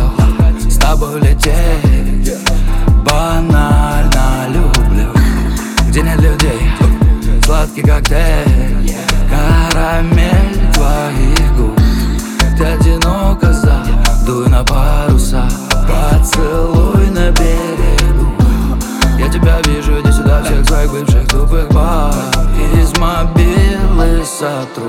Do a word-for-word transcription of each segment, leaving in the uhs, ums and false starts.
с тобой лететь. Банально люблю, где нет людей, сладкий коктейль, карамель твоих губ. Ты одиноко задуй на паруса, поцелуй на берегу. Я тебя вижу, иди сюда, всех своих бывших тупых баб из мобилы сотру.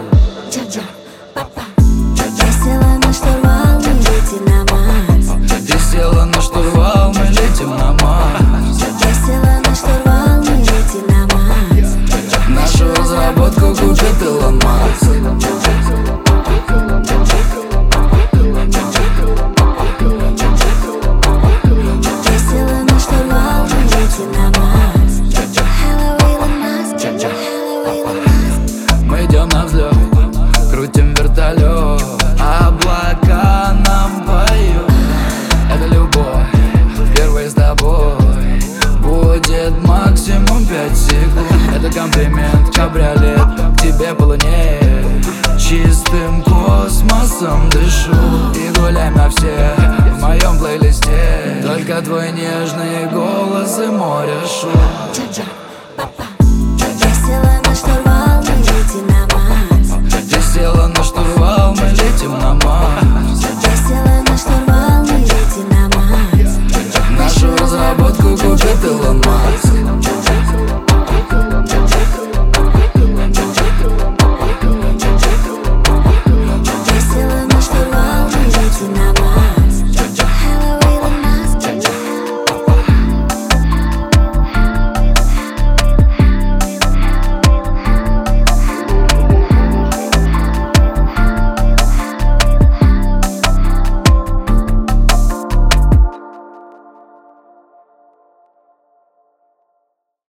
Я села на штурвал, мы летим на Марс. Ты села на штурвал, мы летим на Марс. Я села на штурвал, мы летим на Марс. Нашу разработку купит Илон Маск. Я села на штурвал, мы летим на Марс. Hello, Elon Musk. Hello, Elon Musk. Мы идем на взлет, крутим вертолет, облака нам поют. Это любовь, впервые с тобой будет максимум пять секунд. Это комплимент, кабриолет, к тебе по луне, чистым космосом дышу. И гуляем на всех в моем плейлисте, только твой нежный голос и море шум. Я села на штурвал, мы летим на Марс. Ты села на штурвал, мы летим на Марс.